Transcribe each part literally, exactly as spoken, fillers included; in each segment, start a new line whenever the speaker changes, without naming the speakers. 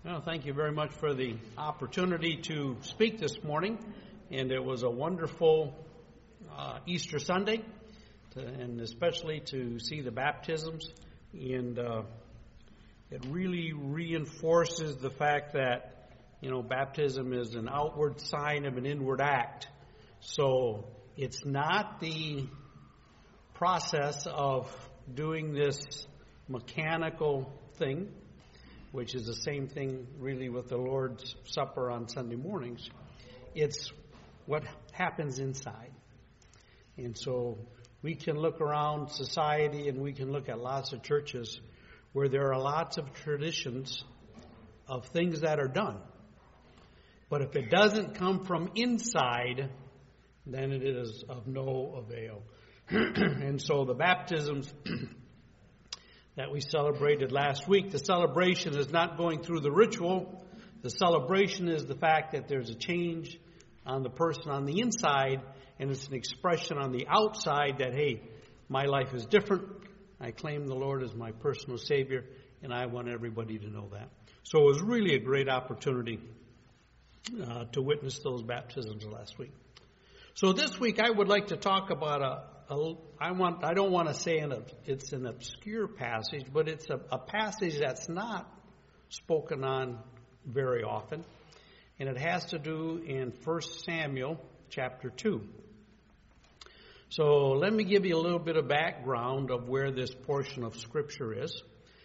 Well, thank you very much for the opportunity to speak this morning. And it was a wonderful uh, Easter Sunday, to, and especially to see the baptisms. And uh, it really reinforces the fact that, you know, baptism is an outward sign of an inward act. So it's not the process of doing this mechanical thing, which is the same thing really with the Lord's Supper on Sunday mornings. It's what happens inside. And so we can look around society and we can look at lots of churches where there are lots of traditions of things that are done. But if it doesn't come from inside, then it is of no avail. And so the baptisms that we celebrated last week, the celebration is not going through the ritual. The celebration is the fact that there's a change on the person on the inside, and it's an expression on the outside that, hey, my life is different. I claim the Lord as my personal Savior, and I want everybody to know that. So it was really a great opportunity uh, to witness those baptisms last week. So this week I would like to talk about a A, I want. I don't want to say an, it's an obscure passage, but it's a, a passage that's not spoken on very often. And it has to do in First Samuel chapter two. So let me give you a little bit of background of where this portion of Scripture is.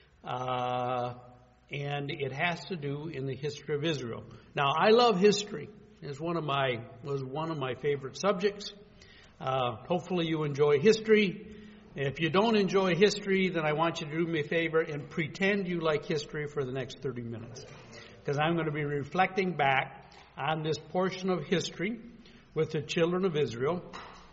Uh, and it has to do in the history of Israel. Now, I love history. It's one of my, was one of my favorite subjects. Uh, hopefully you enjoy history. If you don't enjoy history, then I want you to do me a favor and pretend you like history for the next thirty minutes. Because I'm going to be reflecting back on this portion of history with the children of Israel.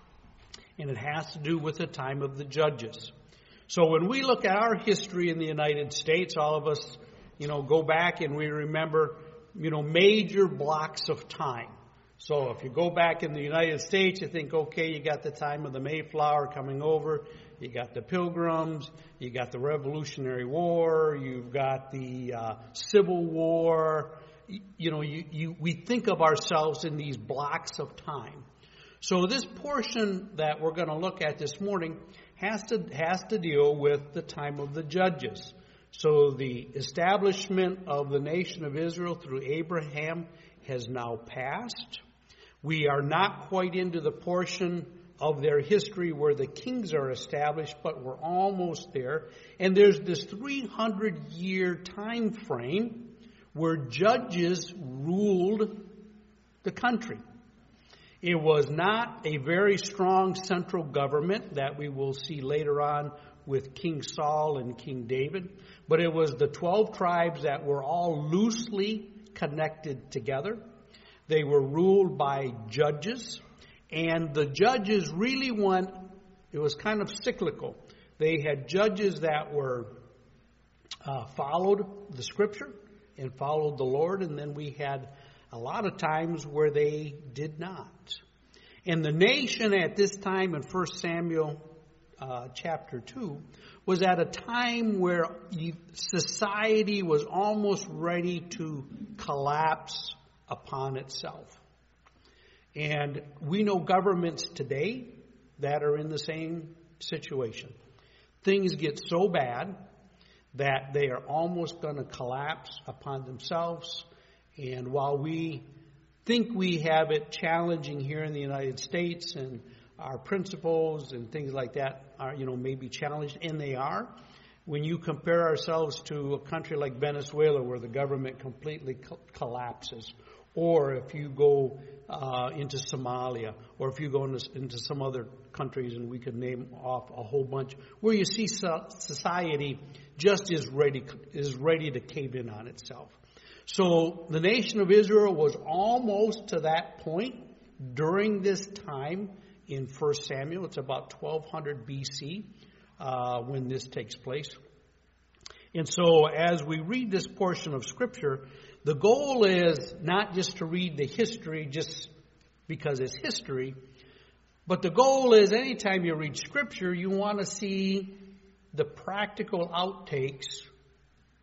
And it has to do with the time of the judges. So when we look at our history in the United States, all of us, you know, go back and we remember, you know, major blocks of time. So if you go back in the United States, you think, okay, you got the time of the Mayflower coming over, you got the Pilgrims, you got the Revolutionary War, you've got the uh, Civil War. You, you know, you, you, we think of ourselves in these blocks of time. So this portion that we're going to look at this morning has to has to deal with the time of the judges. So the establishment of the nation of Israel through Abraham has now passed. We are not quite into the portion of their history where the kings are established, but we're almost there. And there's this three hundred year time frame where judges ruled the country. It was not a very strong central government that we will see later on with King Saul and King David, but it was the twelve tribes that were all loosely connected together. They were ruled by judges, and the judges really went, it was kind of cyclical. They had judges that were uh, followed the Scripture and followed the Lord, and then we had a lot of times where they did not. And the nation at this time in First Samuel uh, chapter two was at a time where society was almost ready to collapse upon itself. And we know governments today that are in the same situation. Things get so bad that they are almost going to collapse upon themselves. And while we think we have it challenging here in the United States, and our principles and things like that are, you know, maybe challenged, and they are, when you compare ourselves to a country like Venezuela where the government completely co- collapses, or if you go uh, into Somalia, or if you go into, into some other countries, and we could name off a whole bunch, where you see so- society just is ready is ready to cave in on itself. So the nation of Israel was almost to that point during this time in First Samuel. It's about twelve hundred B C uh, when this takes place. And so as we read this portion of Scripture, the goal is not just to read the history just because it's history, but the goal is anytime you read Scripture, you want to see the practical outtakes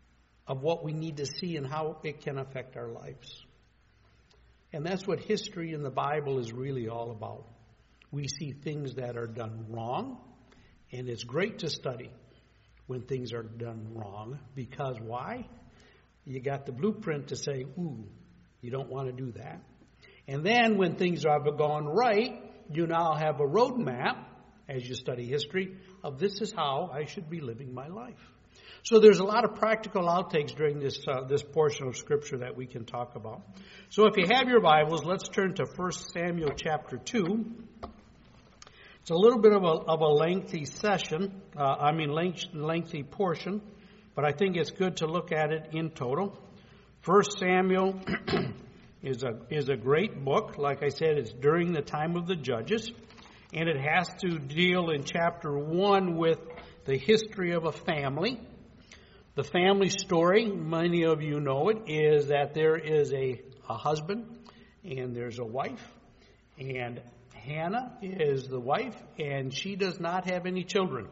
of what we need to see and how it can affect our lives. And that's what history in the Bible is really all about. We see things that are done wrong, and it's great to study when things are done wrong, because why? You got the blueprint to say, ooh, you don't want to do that. And then when things have gone right, you now have a roadmap, as you study history, of this is how I should be living my life. So there's a lot of practical outtakes during this uh, this portion of Scripture that we can talk about. So if you have your Bibles, let's turn to First Samuel chapter two. It's a little bit of a, of a lengthy session, uh, I mean length, lengthy portion, but I think it's good to look at it in total. First Samuel is a is a great book. Like I said, it's during the time of the Judges, and it has to deal in chapter one with the history of a family. The family story, many of you know it, is that there is a, a husband and there's a wife. And Hannah is the wife, and she does not have any children.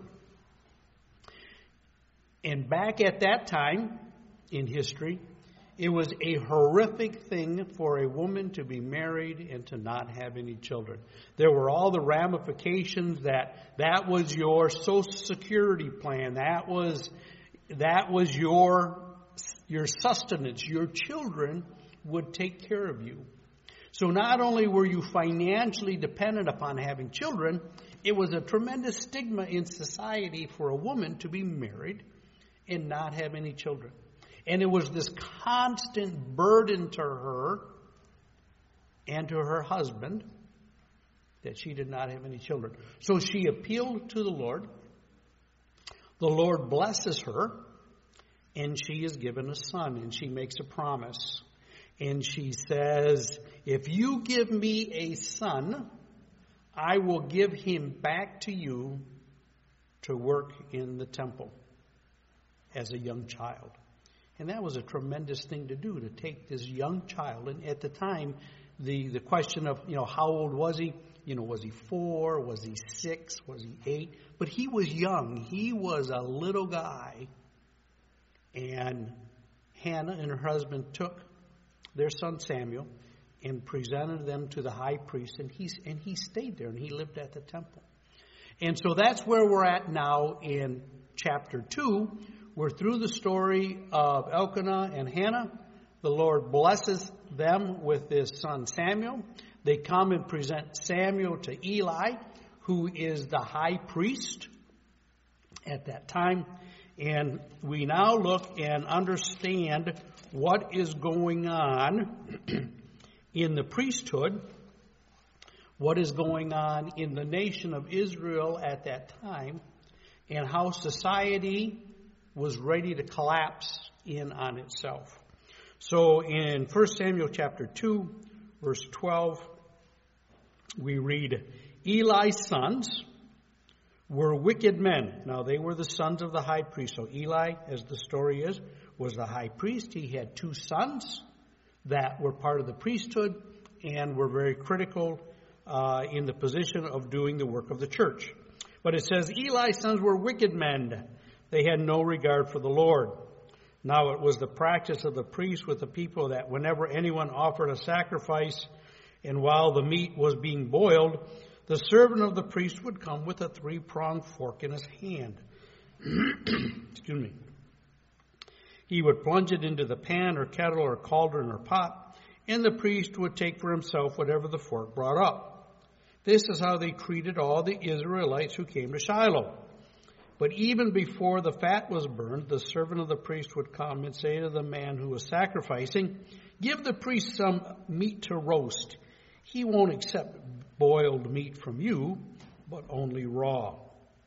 And back at that time in history, it was a horrific thing for a woman to be married and to not have any children. There were all the ramifications that that was your Social Security plan. That was that was your your sustenance. Your children would take care of you. So not only were you financially dependent upon having children, it was a tremendous stigma in society for a woman to be married and not have any children. And it was this constant burden to her and to her husband that she did not have any children. So she appealed to the Lord. The Lord blesses her, and she is given a son, and she makes a promise. And she says, if you give me a son, I will give him back to you to work in the temple as a young child. And that was a tremendous thing to do, to take this young child. And at the time, the, the question of, you know, how old was he? You know, was he four? Was he six? Was he eight? But he was young. He was a little guy. And Hannah and her husband took their son Samuel and presented them to the high priest. And he, and he stayed there, and he lived at the temple. And so that's where we're at now in chapter two. We're through the story of Elkanah and Hannah. The Lord blesses them with his son Samuel. They come and present Samuel to Eli, who is the high priest at that time. And we now look and understand what is going on in the priesthood, what is going on in the nation of Israel at that time, and how society was ready to collapse in on itself. So in First Samuel chapter two, verse twelve, we read, Eli's sons were wicked men. Now they were the sons of the high priest. So Eli, as the story is, was the high priest. He had two sons that were part of the priesthood and were very critical uh, in the position of doing the work of the church. But it says, Eli's sons were wicked men. They had no regard for the Lord. Now it was the practice of the priest with the people that whenever anyone offered a sacrifice, and while the meat was being boiled, the servant of the priest would come with a three-pronged fork in his hand. Excuse me. He would plunge it into the pan or kettle or cauldron or pot, and the priest would take for himself whatever the fork brought up. This is how they treated all the Israelites who came to Shiloh. But even before the fat was burned, the servant of the priest would come and say to the man who was sacrificing, give the priest some meat to roast. He won't accept boiled meat from you, but only raw.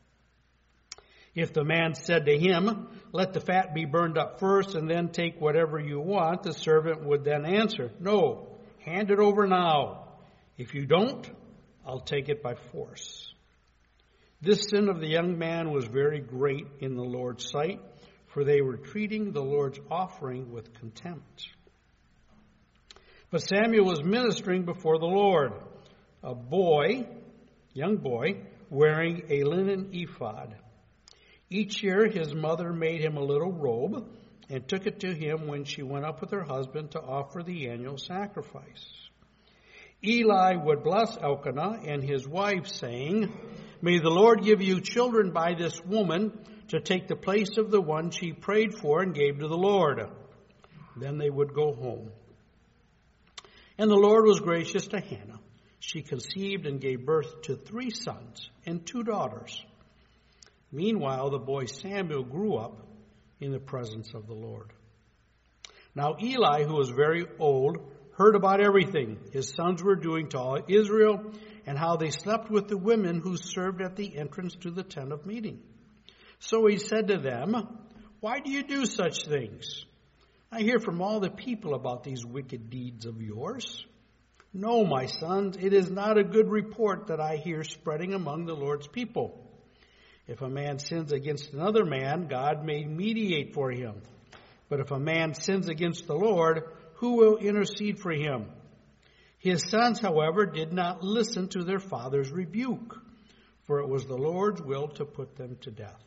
If the man said to him, let the fat be burned up first and then take whatever you want, the servant would then answer, no, hand it over now. If you don't, I'll take it by force. This sin of the young man was very great in the Lord's sight, for they were treating the Lord's offering with contempt. But Samuel was ministering before the Lord, a boy, young boy, wearing a linen ephod. Each year his mother made him a little robe and took it to him when she went up with her husband to offer the annual sacrifice. Eli would bless Elkanah and his wife, saying, "May the Lord give you children by this woman to take the place of the one she prayed for and gave to the Lord." Then they would go home. And the Lord was gracious to Hannah. She conceived and gave birth to three sons and two daughters. Meanwhile, the boy Samuel grew up in the presence of the Lord. Now Eli, who was very old, heard about everything his sons were doing to all Israel and how they slept with the women who served at the entrance to the tent of meeting. So he said to them, "Why do you do such things? I hear from all the people about these wicked deeds of yours. No, my sons, it is not a good report that I hear spreading among the Lord's people. If a man sins against another man, God may mediate for him. But if a man sins against the Lord, who will intercede for him?" His sons, however, did not listen to their father's rebuke, for it was the Lord's will to put them to death.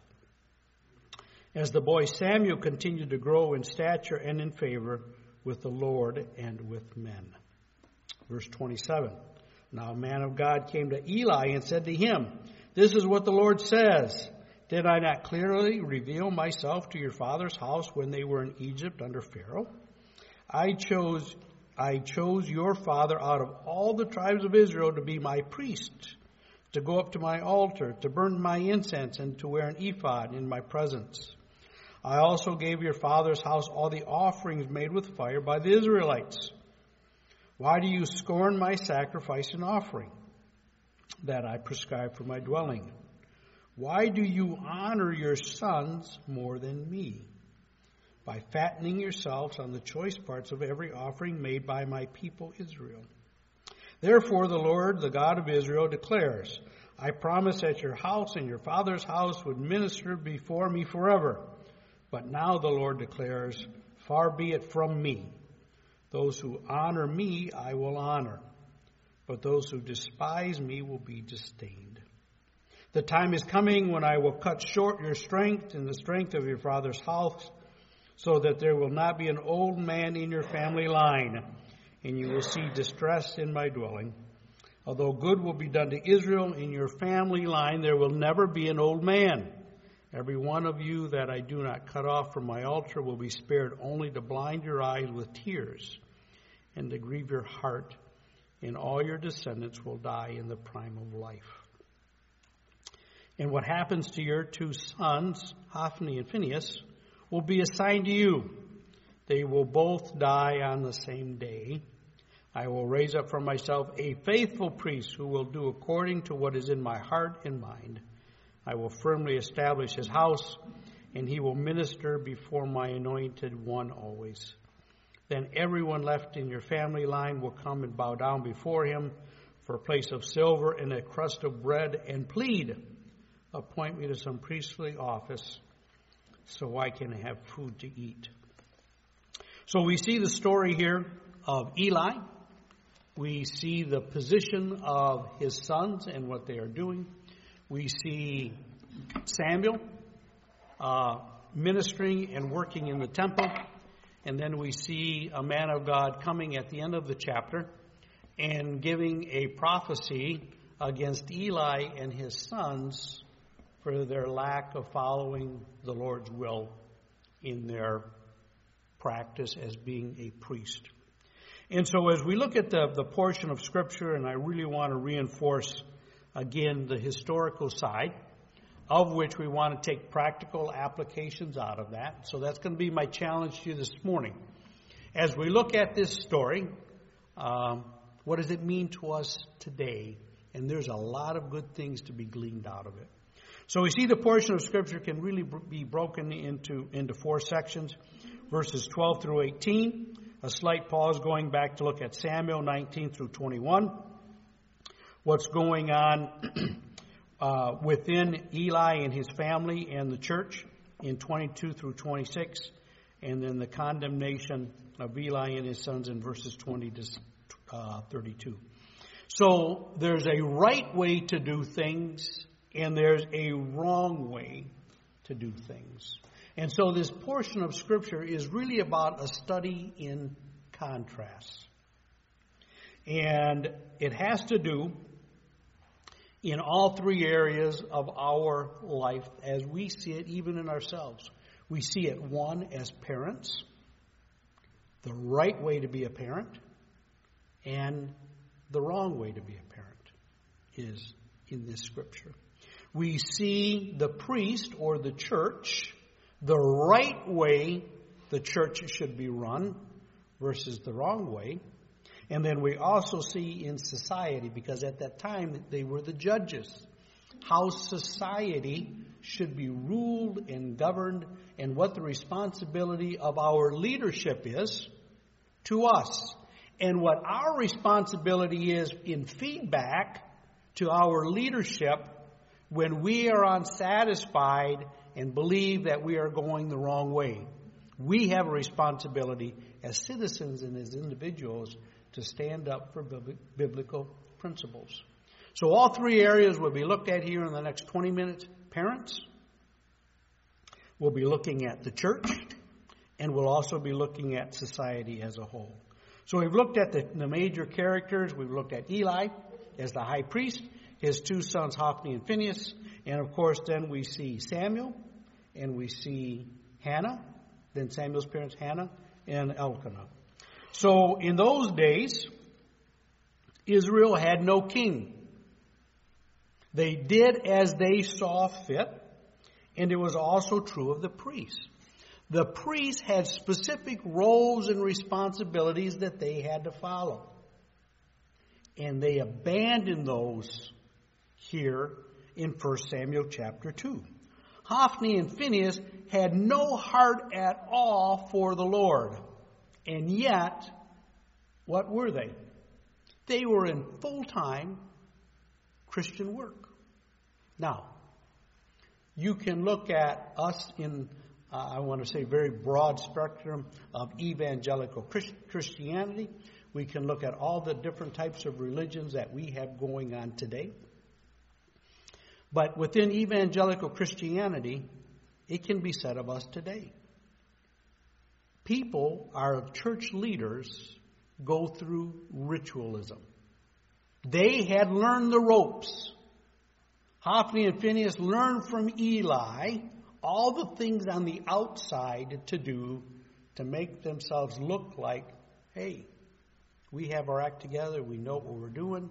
As the boy Samuel continued to grow in stature and in favor with the Lord and with men. Verse twenty-seven. Now a man of God came to Eli and said to him, "This is what the Lord says. Did I not clearly reveal myself to your father's house when they were in Egypt under Pharaoh? I chose, I chose your father out of all the tribes of Israel to be my priest, to go up to my altar, to burn my incense, and to wear an ephod in my presence. I also gave your father's house all the offerings made with fire by the Israelites. Why do you scorn my sacrifice and offering that I prescribe for my dwelling? Why do you honor your sons more than me, by fattening yourselves on the choice parts of every offering made by my people Israel? Therefore the Lord, the God of Israel, declares, I promised that your house and your father's house would minister before me forever. But now the Lord declares, far be it from me. Those who honor me I will honor, but those who despise me will be disdained. The time is coming when I will cut short your strength and the strength of your father's house, so that there will not be an old man in your family line, and you will see distress in my dwelling. Although good will be done to Israel, in your family line there will never be an old man. Every one of you that I do not cut off from my altar will be spared only to blind your eyes with tears and to grieve your heart, and all your descendants will die in the prime of life. And what happens to your two sons, Hophni and Phinehas, will be assigned to you. They will both die on the same day. I will raise up for myself a faithful priest who will do according to what is in my heart and mind. I will firmly establish his house, and he will minister before my anointed one always. Then everyone left in your family line will come and bow down before him for a place of silver and a crust of bread and plead, appoint me to some priestly office so I can have food to eat. So we see the story here of Eli. We see the position of his sons and what they are doing. We see Samuel uh, ministering and working in the temple. And then we see a man of God coming at the end of the chapter and giving a prophecy against Eli and his sons for their lack of following the Lord's will in their practice as being a priest. And so as we look at the, the portion of Scripture, and I really want to reinforce again the historical side, of which we want to take practical applications out of that. So that's going to be my challenge to you this morning. As we look at this story, um, what does it mean to us today? And there's a lot of good things to be gleaned out of it. So we see the portion of Scripture can really be broken into, into four sections, verses twelve through eighteen, a slight pause going back to look at Samuel nineteen through twenty-one, what's going on uh, within Eli and his family and the church in twenty-two through twenty-six, and then the condemnation of Eli and his sons in verses twenty to thirty-two. So there's a right way to do things, and there's a wrong way to do things. And so this portion of Scripture is really about a study in contrast. And it has to do in all three areas of our life as we see it even in ourselves. We see it, one, as parents, the right way to be a parent, and the wrong way to be a parent is in this Scripture. We see the priest or the church, the right way the church should be run versus the wrong way. And then we also see in society, because at that time they were the judges, how society should be ruled and governed and what the responsibility of our leadership is to us. And what our responsibility is in feedback to our leadership when we are unsatisfied and believe that we are going the wrong way. We have a responsibility as citizens and as individuals to stand up for biblical principles. So all three areas will be looked at here in the next twenty minutes. Parents, we'll be looking at the church, and we'll also be looking at society as a whole. So we've looked at the, the major characters. We've looked at Eli as the high priest, his two sons Hophni and Phinehas, and of course then we see Samuel, and we see Hannah, then Samuel's parents Hannah and Elkanah. So in those days, Israel had no king. They did as they saw fit, and it was also true of the priests. The priests had specific roles and responsibilities that they had to follow. And they abandoned those here in First Samuel chapter two. Hophni and Phinehas had no heart at all for the Lord. And yet, what were they? They were in full-time Christian work. Now, you can look at us in, uh, I want to say, very broad spectrum of evangelical Christ- Christianity. We can look at all the different types of religions that we have going on today. But within evangelical Christianity, it can be said of us today. People, our church leaders, go through ritualism. They had learned the ropes. Hophni and Phinehas learned from Eli all the things on the outside to do to make themselves look like, hey, we have our act together, we know what we're doing.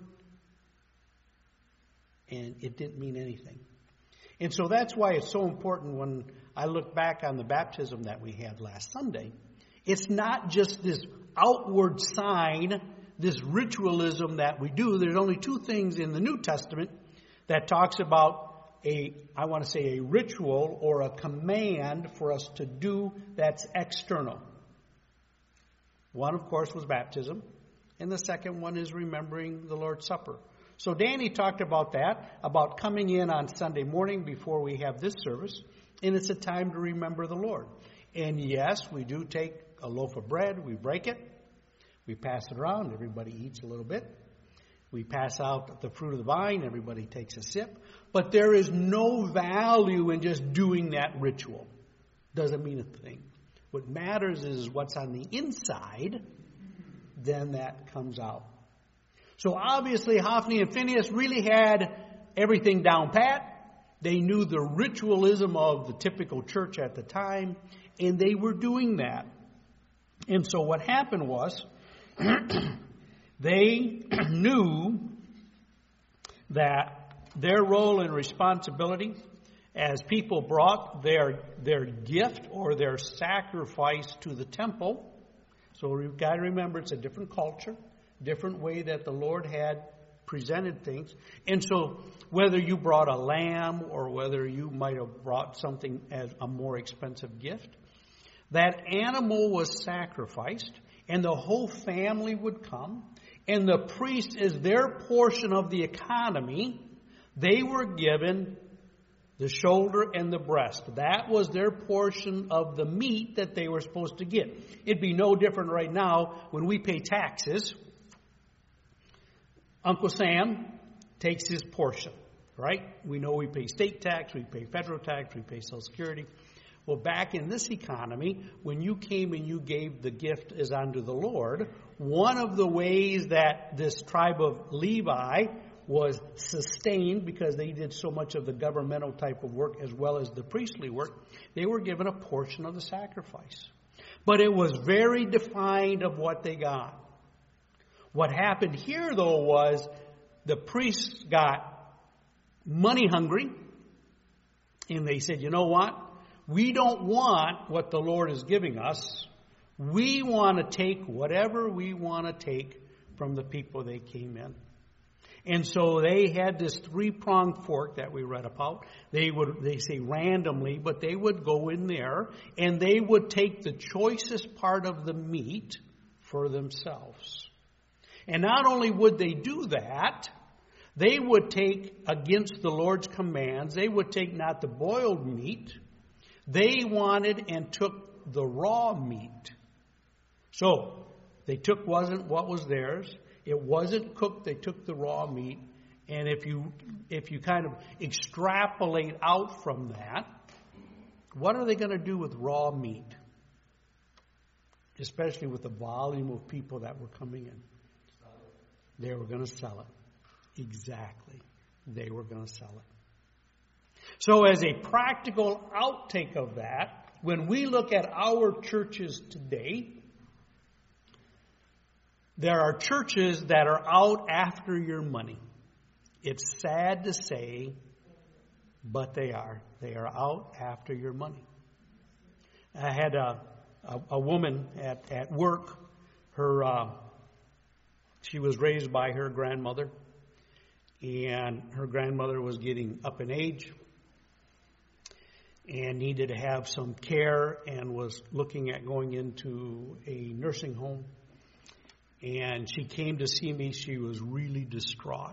And it didn't mean anything. And so that's why it's so important when I look back on the baptism that we had last Sunday. It's not just this outward sign, this ritualism that we do. There's only two things in the New Testament that talks about a, I want to say, a ritual or a command for us to do that's external. One, of course, was baptism. And the second one is remembering the Lord's Supper. So Danny talked about that, about coming in on Sunday morning before we have this service, and it's a time to remember the Lord. And yes, we do take a loaf of bread, we break it, we pass it around, everybody eats a little bit. We pass out the fruit of the vine, everybody takes a sip. But there is no value in just doing that ritual. Doesn't mean a thing. What matters is what's on the inside, then that comes out. So obviously, Hophni and Phinehas really had everything down pat. They knew the ritualism of the typical church at the time, and they were doing that. And so what happened was, they knew that their role and responsibility as people brought their, their gift or their sacrifice to the temple. So we've got to remember it's a different culture. Different way that the Lord had presented things. And so whether you brought a lamb or whether you might have brought something as a more expensive gift, that animal was sacrificed and the whole family would come. And the priest, as their portion of the economy, they were given the shoulder and the breast. That was their portion of the meat that they were supposed to get. It'd be no different right now when we pay taxes. Uncle Sam takes his portion, right? We know we pay state tax, we pay federal tax, we pay Social Security. Well, back in this economy, when you came and you gave the gift as unto the Lord, one of the ways that this tribe of Levi was sustained, because they did so much of the governmental type of work as well as the priestly work, they were given a portion of the sacrifice. But it was very defined of what they got. What happened here, though, was the priests got money hungry, and they said, you know what? We don't want what the Lord is giving us. We want to take whatever we want to take from the people they came in. And so they had this three-pronged fork that we read about. They would, they say randomly, but they would go in there and they would take the choicest part of the meat for themselves. And not only would they do that, they would take, against the Lord's commands, they would take not the boiled meat. They wanted and took the raw meat. So they took wasn't what was theirs. It wasn't cooked. They took the raw meat. And if you if you kind of extrapolate out from that, what are they going to do with raw meat? Especially with the volume of people that were coming in. They were going to sell it. Exactly. They were going to sell it. So as a practical outtake of that, when we look at our churches today, there are churches that are out after your money. It's sad to say, but they are. They are out after your money. I had a, a, a woman at, at work. Her uh, she was raised by her grandmother, and her grandmother was getting up in age and needed to have some care and was looking at going into a nursing home. And she came to see me. She was really distraught.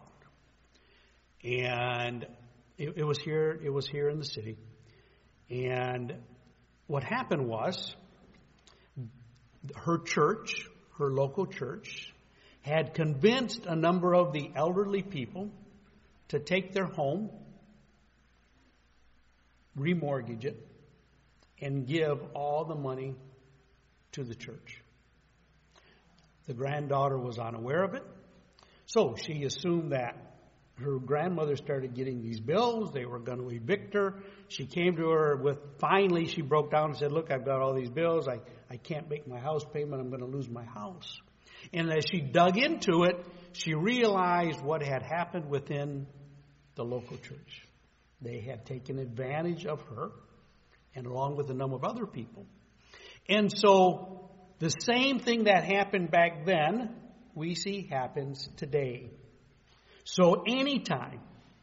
And it, it was here, it was here in the city. And what happened was her church, her local church, had convinced a number of the elderly people to take their home, remortgage it, and give all the money to the church. The granddaughter was unaware of it, so she assumed that her grandmother started getting these bills. They were going to evict her. She came to her with, finally she broke down and said, look, I've got all these bills. I, I can't make my house payment. I'm going to lose my house. And as she dug into it, she realized what had happened within the local church. They had taken advantage of her, and along with a number of other people. And so the same thing that happened back then, we see happens today. So anytime,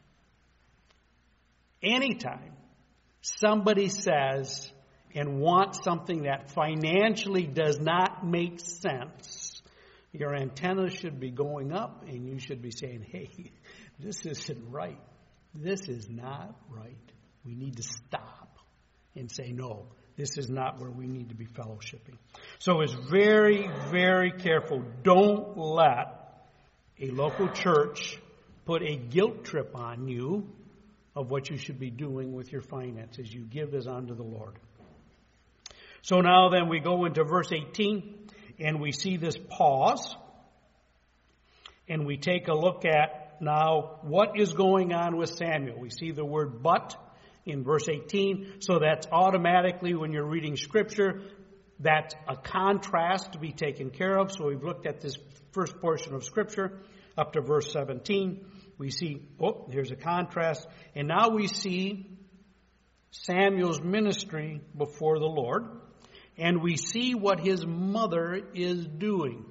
anytime somebody says and wants something that financially does not make sense, your antenna should be going up and you should be saying, hey, this isn't right. This is not right. We need to stop and say, no, this is not where we need to be fellowshipping. So it's very, very careful. Don't let a local church put a guilt trip on you of what you should be doing with your finances. You give as unto the Lord. So now then we go into verse eighteen, and we see this pause, and we take a look at now what is going on with Samuel. We see the word but in verse eighteen, so that's automatically when you're reading Scripture, that's a contrast to be taken care of. So we've looked at this first portion of Scripture up to verse seventeen. We see, oh, here's a contrast. And now we see Samuel's ministry before the Lord. And we see what his mother is doing.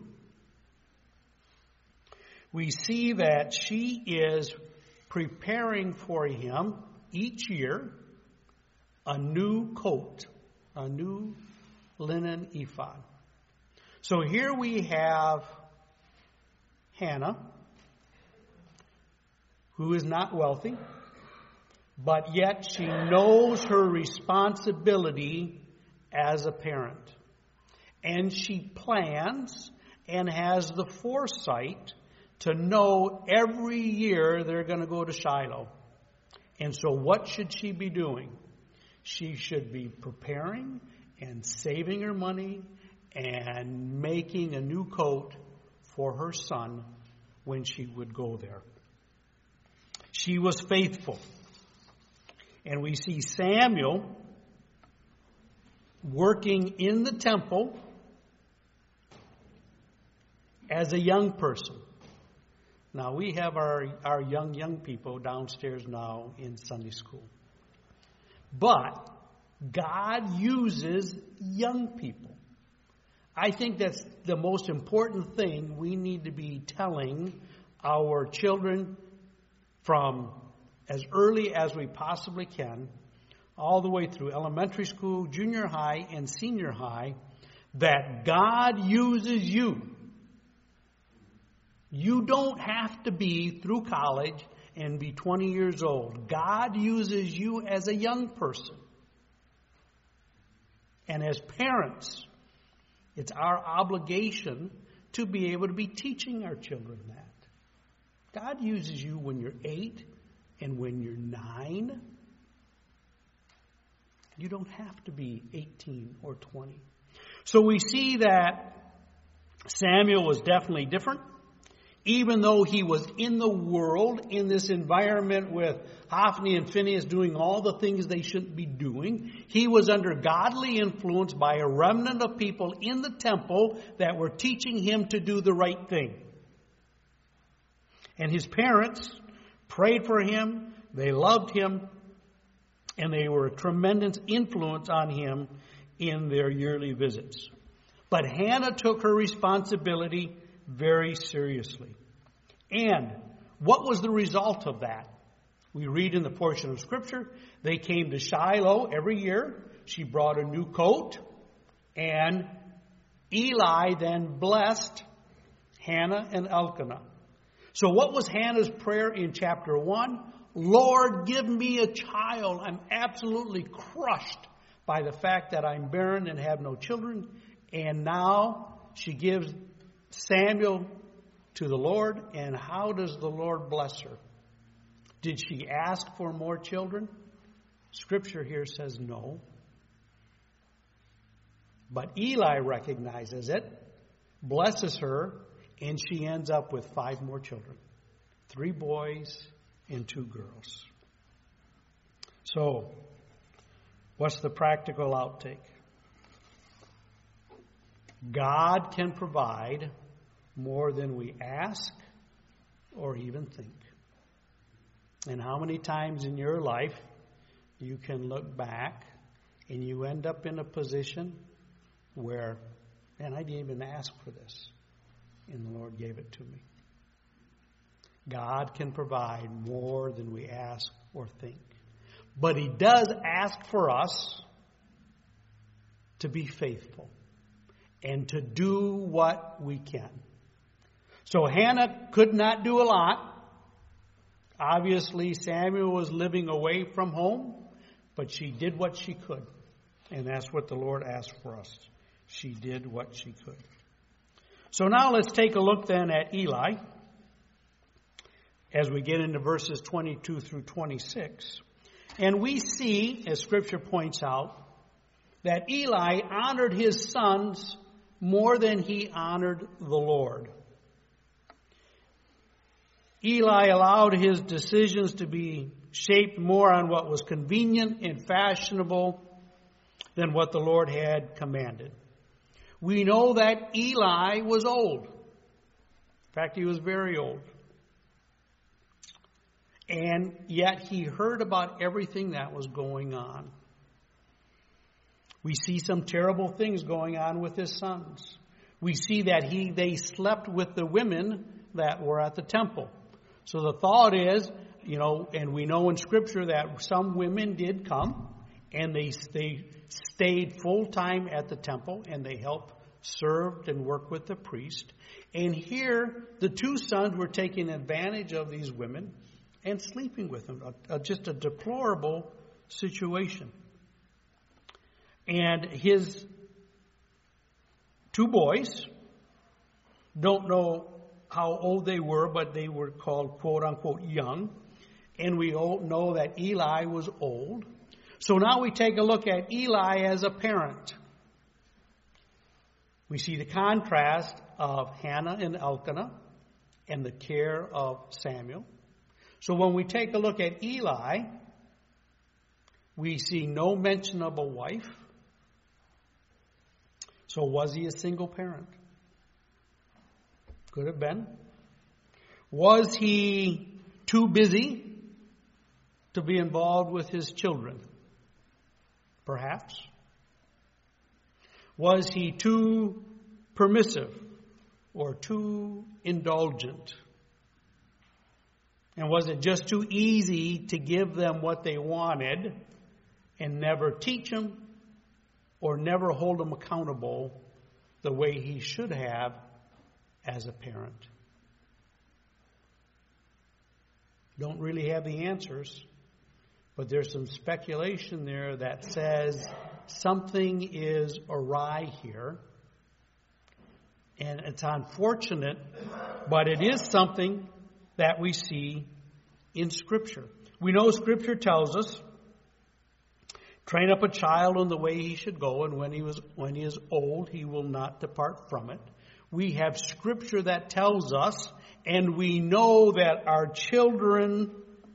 We see that she is preparing for him each year a new coat, a new linen ephod. So here we have Hannah, who is not wealthy, but yet she knows her responsibility as a parent. And she plans and has the foresight to know every year they're going to go to Shiloh. And so what should she be doing? She should be preparing and saving her money and making a new coat for her son when she would go there. She was faithful. And we see Samuel working in the temple as a young person. Now, we have our, our young, young people downstairs now in Sunday school. But God uses young people. I think that's the most important thing we need to be telling our children from as early as we possibly can, all the way through elementary school, junior high, and senior high, that God uses you. You don't have to be through college and be twenty years old. God uses you as a young person. And as parents, it's our obligation to be able to be teaching our children that. God uses you when you're eight and when you're nine. You don't have to be eighteen or twenty. So we see that Samuel was definitely different. Even though he was in the world, in this environment with Hophni and Phinehas doing all the things they shouldn't be doing, he was under godly influence by a remnant of people in the temple that were teaching him to do the right thing. And his parents prayed for him, they loved him, and they were a tremendous influence on him in their yearly visits. But Hannah took her responsibility very seriously. And what was the result of that? We read in the portion of Scripture, they came to Shiloh every year. She brought a new coat, and Eli then blessed Hannah and Elkanah. So what was Hannah's prayer in chapter one? Lord, give me a child. I'm absolutely crushed by the fact that I'm barren and have no children. And now she gives Samuel to the Lord, and how does the Lord bless her? Did she ask for more children? Scripture here says no. But Eli recognizes it, blesses her, and she ends up with five more children. Three boys and two girls. So, what's the practical outtake? God can provide more than we ask or even think. And how many times in your life you can look back and you end up in a position where, man, I didn't even ask for this, and the Lord gave it to me. God can provide more than we ask or think. But He does ask for us to be faithful and to do what we can. So Hannah could not do a lot. Obviously, Samuel was living away from home, but she did what she could. And that's what the Lord asked for us. She did what she could. So now let's take a look then at Eli as we get into verses twenty-two through twenty-six. And we see, as Scripture points out, that Eli honored his sons more than he honored the Lord. Eli allowed his decisions to be shaped more on what was convenient and fashionable than what the Lord had commanded. We know that Eli was old. In fact, he was very old. And yet he heard about everything that was going on. We see some terrible things going on with his sons. We see that he they slept with the women that were at the temple. So the thought is, you know, and we know in Scripture that some women did come and they, they stayed full time at the temple and they helped, served and worked with the priest. And here the two sons were taking advantage of these women and sleeping with them. A, a, just a deplorable situation. And his two boys, don't know how old they were, but they were called, quote unquote, young. And we know that Eli was old. So now we take a look at Eli as a parent. We see the contrast of Hannah and Elkanah and the care of Samuel. So when we take a look at Eli, we see no mention of a wife. So was he a single parent? Could have been. Was he too busy to be involved with his children? Perhaps. Was he too permissive or too indulgent? And was it just too easy to give them what they wanted and never teach them or never hold them accountable the way he should have as a parent? Don't really have the answers, but there's some speculation there that says something is awry here. And it's unfortunate, but it is something that we see in Scripture. We know Scripture tells us, train up a child in the way he should go, and when he was when he is old, he will not depart from it. We have Scripture that tells us, and we know that our children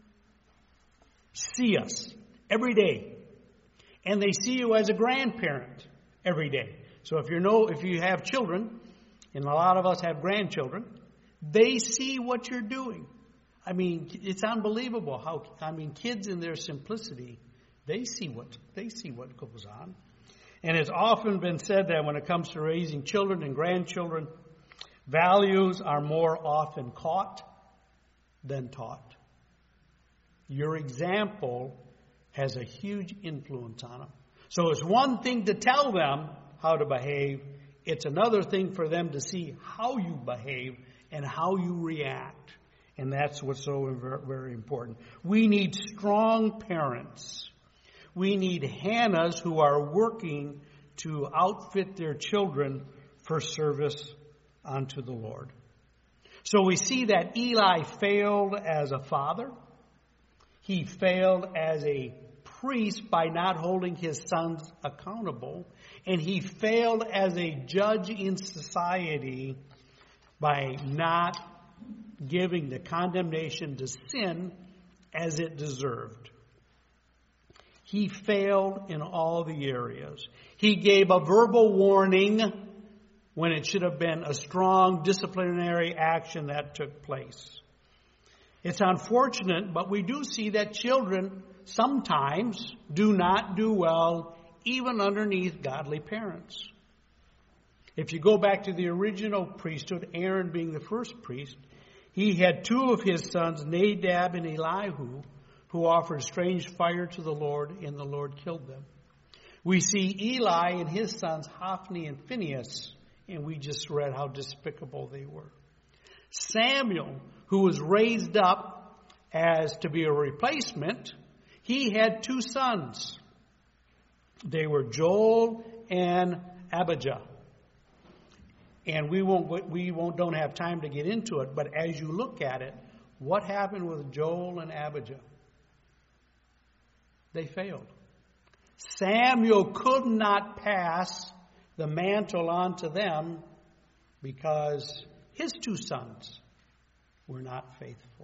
see us every day. And they see you as a grandparent every day. So if you know, if you have children, and a lot of us have grandchildren, they see what you're doing. I mean, it's unbelievable how, I mean, kids in their simplicity, they see what, they see what goes on. And it's often been said that when it comes to raising children and grandchildren, values are more often caught than taught. Your example has a huge influence on them. So it's one thing to tell them how to behave. It's another thing for them to see how you behave and how you react. And that's what's so very important. We need strong parents. We need Hannahs who are working to outfit their children for service unto the Lord. So we see that Eli failed as a father. He failed as a priest by not holding his sons accountable. And he failed as a judge in society by not giving the condemnation to sin as it deserved. He failed in all the areas. He gave a verbal warning when it should have been a strong disciplinary action that took place. It's unfortunate, but we do see that children sometimes do not do well even underneath godly parents. If you go back to the original priesthood, Aaron being the first priest, he had two of his sons, Nadab and Elihu, who offered strange fire to the Lord, and the Lord killed them. We see Eli and his sons, Hophni and Phinehas, and we just read how despicable they were. Samuel, who was raised up as to be a replacement, he had two sons. They were Joel and Abijah. And we won't, we won't, don't have time to get into it, but as you look at it, what happened with Joel and Abijah? They failed. Samuel could not pass the mantle on to them because his two sons were not faithful.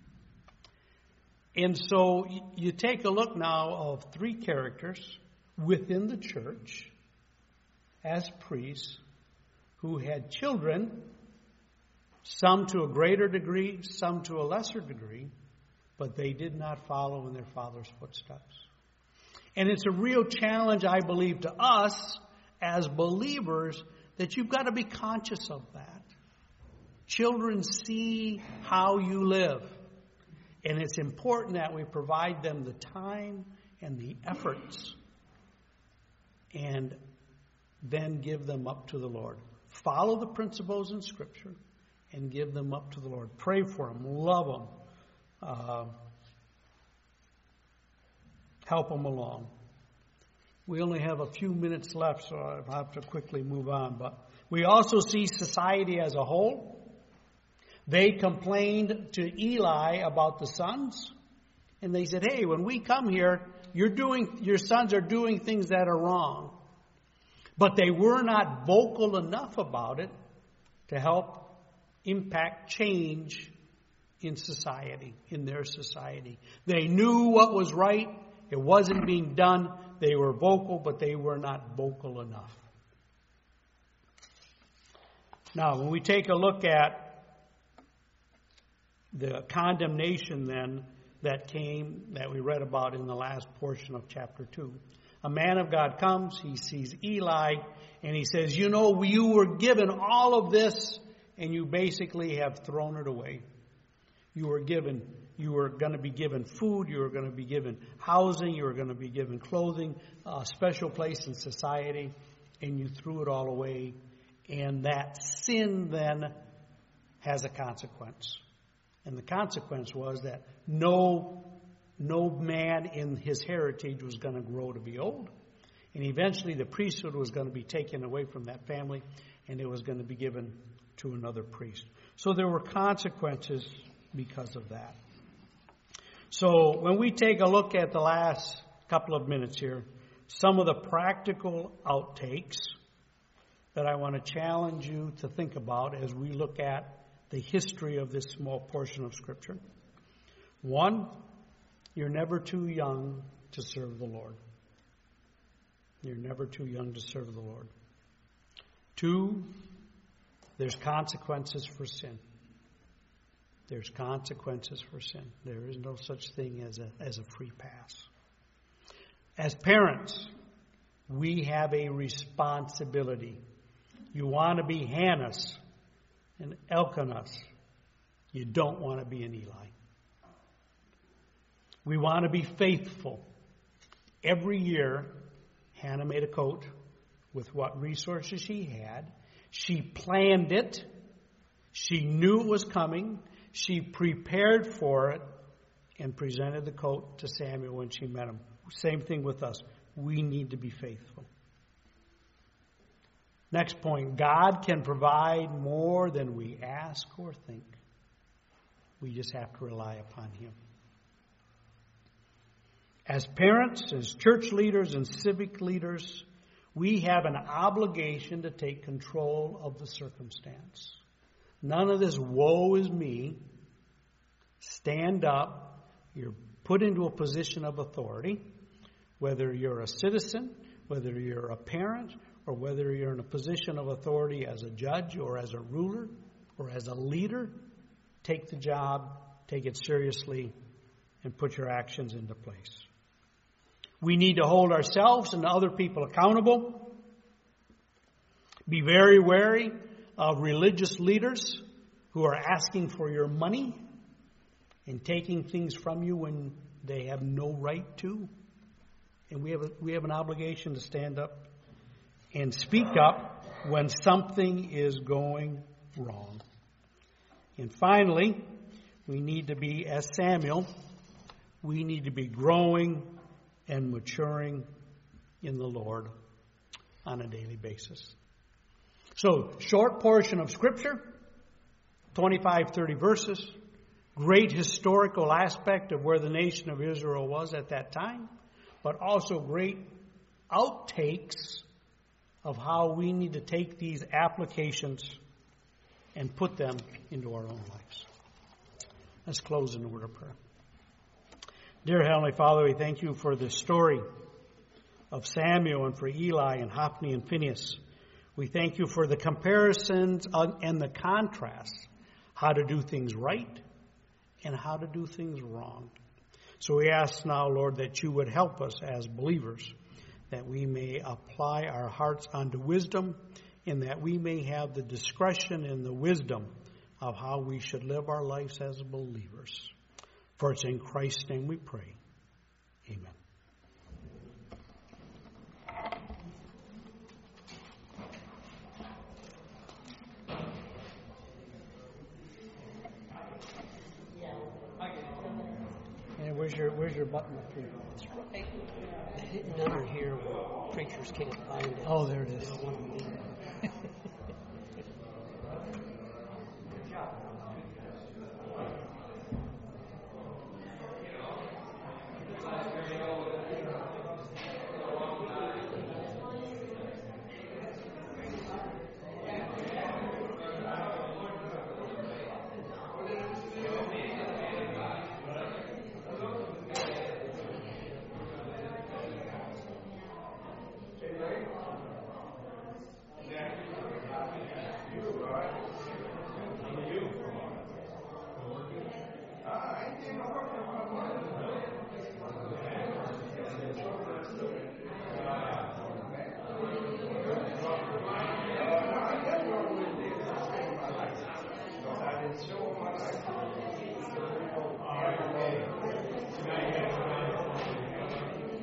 And so you take a look now of three characters within the church as priests who had children, some to a greater degree, some to a lesser degree, but they did not follow in their father's footsteps. And it's a real challenge, I believe, to us as believers that you've got to be conscious of that. Children see how you live. And it's important that we provide them the time and the efforts and then give them up to the Lord. Follow the principles in Scripture and give them up to the Lord. Pray for them. Love them. Uh, help them along. We only have a few minutes left, so I have to quickly move on. But we also see society as a whole. They complained to Eli about the sons. And they said, hey, when we come here, you're doing, your sons are doing things that are wrong. But they were not vocal enough about it to help impact change in society, in their society. They knew what was right. It wasn't being done. They were vocal, but they were not vocal enough. Now, when we take a look at the condemnation then that came, that we read about in the last portion of chapter two. A man of God comes, he sees Eli, and he says, you know, you were given all of this, and you basically have thrown it away. You were given, you were going to be given food, you were going to be given housing, you were going to be given clothing, a special place in society, and you threw it all away. And that sin then has a consequence. And the consequence was that no, no man in his heritage was going to grow to be old. And eventually the priesthood was going to be taken away from that family, and it was going to be given to another priest. So there were consequences because of that. So when we take a look at the last couple of minutes here, some of the practical outtakes that I want to challenge you to think about as we look at the history of this small portion of Scripture. One, you're never too young to serve the Lord. You're never too young to serve the Lord. Two, there's consequences for sin. There's consequences for sin. There is no such thing as a, as a free pass. As parents, we have a responsibility. You want to be Hannah's and Elkanah's. You don't want to be an Eli. We want to be faithful. Every year, Hannah made a coat with what resources she had. She planned it. She knew it was coming. She prepared for it and presented the coat to Samuel when she met him. Same thing with us. We need to be faithful. Next point, God can provide more than we ask or think. We just have to rely upon Him. As parents, as church leaders and civic leaders, we have an obligation to take control of the circumstance. None of this woe is me. Stand up. You're put into a position of authority, whether you're a citizen, whether you're a parent, or whether you're in a position of authority as a judge or as a ruler or as a leader. Take the job, take it seriously, and put your actions into place. We need to hold ourselves and other people accountable. Be very wary of religious leaders who are asking for your money and taking things from you when they have no right to. And we have a, we have an obligation to stand up and speak up when something is going wrong. And finally, we need to be, as Samuel, we need to be growing and maturing in the Lord on a daily basis. So, short portion of Scripture, twenty-five, thirty verses, great historical aspect of where the nation of Israel was at that time, but also great outtakes of how we need to take these applications and put them into our own lives. Let's close in a word of prayer. Dear Heavenly Father, we thank you for the story of Samuel and for Eli and Hophni and Phinehas. We thank you for the comparisons and the contrasts, how to do things right and how to do things wrong. So we ask now, Lord, that you would help us as believers, that we may apply our hearts unto wisdom, and that we may have the discretion and the wisdom of how we should live our lives as believers. For it's in Christ's name we pray. Amen. And where's your where's your button up here?
It's right hidden under here where preachers can't find it.
Oh, there it is.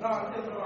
God in the